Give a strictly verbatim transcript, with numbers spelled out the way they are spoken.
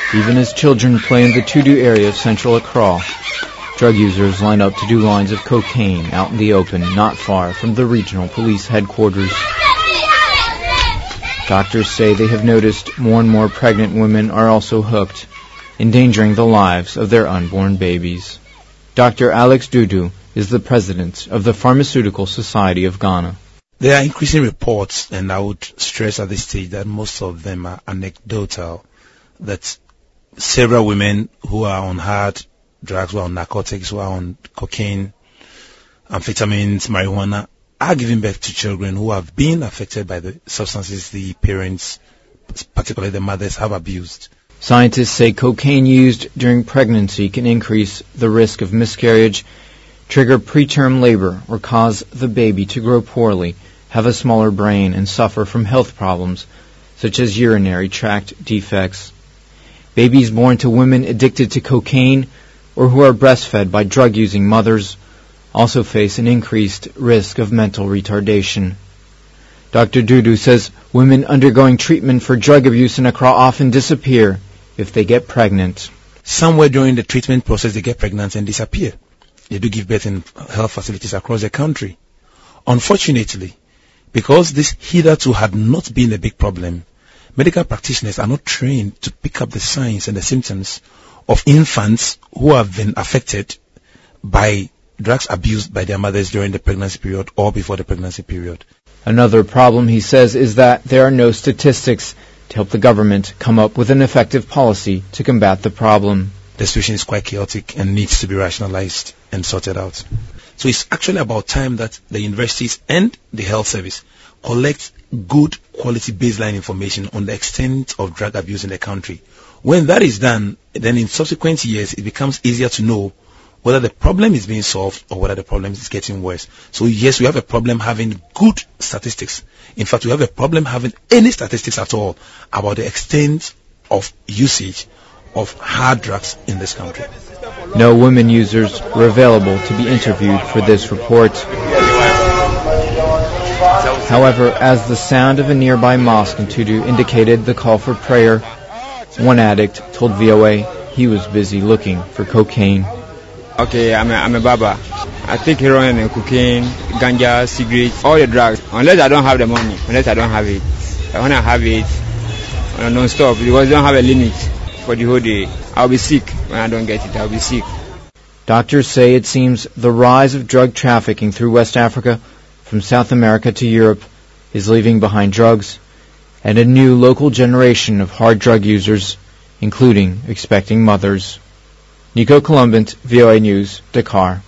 Even as children play in the Tudu area of central Accra, drug users line up to do lines of cocaine out in the open, not far from the regional police headquarters. Doctors say they have noticed more and more pregnant women are also hooked, endangering the lives of their unborn babies. Doctor Alex Dudu is the president of the Pharmaceutical Society of Ghana. There are increasing reports, and I would stress at this stage that most of them are anecdotal, that several women who are on hard drugs, who are on narcotics, who are on cocaine, amphetamines, marijuana, are giving birth to children who have been affected by the substances the parents, particularly the mothers, have abused. Scientists say cocaine used during pregnancy can increase the risk of miscarriage, trigger preterm labor, or cause the baby to grow poorly, have a smaller brain, and suffer from health problems such as urinary tract defects. Babies born to women addicted to cocaine or who are breastfed by drug-using mothers also face an increased risk of mental retardation. Doctor Dudu says women undergoing treatment for drug abuse in Accra often disappear if they get pregnant. Somewhere during the treatment process they get pregnant and disappear. They do give birth in health facilities across the country. Unfortunately, because this hitherto had not been a big problem, medical practitioners are not trained to pick up the signs and the symptoms of infants who have been affected by drugs abused by their mothers during the pregnancy period or before the pregnancy period. Another problem, he says, is that there are no statistics to help the government come up with an effective policy to combat the problem. The situation is quite chaotic and needs to be rationalized and sorted out. So it's actually about time that the universities and the health service collect good quality baseline information on the extent of drug abuse in the country. When that is done, then in subsequent years it becomes easier to know whether the problem is being solved or whether the problem is getting worse. So yes, we have a problem having good statistics. In fact, we have a problem having any statistics at all about the extent of usage of hard drugs in this country. No women users were available to be interviewed for this report. However, as the sound of a nearby mosque in Tudu indicated the call for prayer, one addict told V O A he was busy looking for cocaine. Okay, I'm a, I'm a barber. I take heroin and cocaine, ganja, cigarettes, all the drugs. Unless I don't have the money, unless I don't have it. When I have it, I don't stop because I don't have a limit for the whole day. I'll be sick when I don't get it. I'll be sick. Doctors say it seems the rise of drug trafficking through West Africa, from South America to Europe, is leaving behind drugs and a new local generation of hard drug users, including expecting mothers. Nico Columbant, V O A News, Dakar.